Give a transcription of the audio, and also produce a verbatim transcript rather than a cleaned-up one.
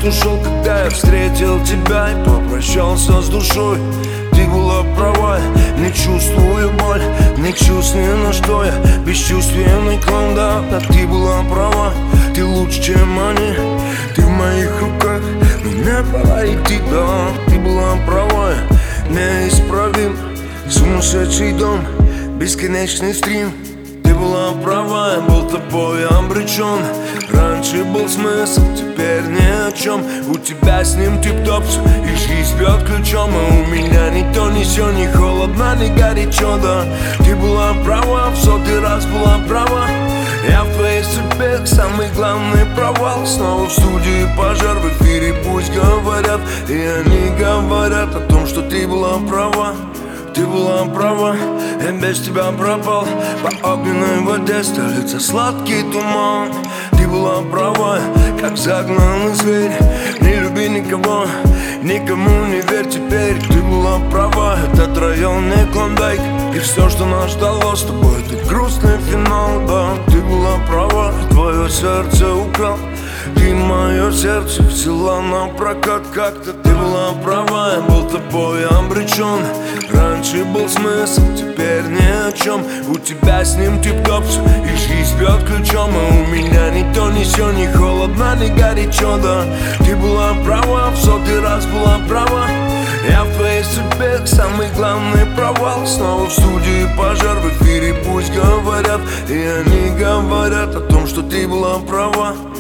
ушел, когда я встретил тебя и попрощался с душой. Ты была права, не чувствую боль, не чувствую, на что я бесчувственный клон, да. Да, ты была права, ты лучше, чем они, ты в моих руках, мне пора идти, да. Ты была права, неисправим, сумасшедший дом, бесконечный стрим. Ты была права, я был тобой обречен. Раньше был смысл, теперь ни о чем. У тебя с ним тип-топ, и жизнь бьет ключом. А у меня ни то, ни сё, ни холодно, ни горячо, да. Ты была права, в сотый раз была права. Я в твоей судьбе самый главный провал. Снова в студии пожар, в эфире пусть говорят. И они говорят о том, что ты была права. Ты была права, я без тебя пропал. По огненной воде столица сладкий туман. Ты была права, как загнанный зверь. Не люби никого, никому не верь теперь. Ты была права, этот район не Клондайк. И все, что нас ждало с тобой, это грустный финал, да. Ты была права, твое сердце украл. Ты мое сердце взяла на прокат как-то. Ты была права, я был тобой обречен. Раньше был смысл, теперь ни о чем. У тебя с ним тип-топ, и жизнь бьет ключом. А у меня ни то, ни сё, ни холодно, ни горячо, да. Ты была права, в сотый раз была права. Я в твоей судьбе самый главный провал. Снова в студии пожар, в эфире пусть говорят. И они говорят о том, что ты была права.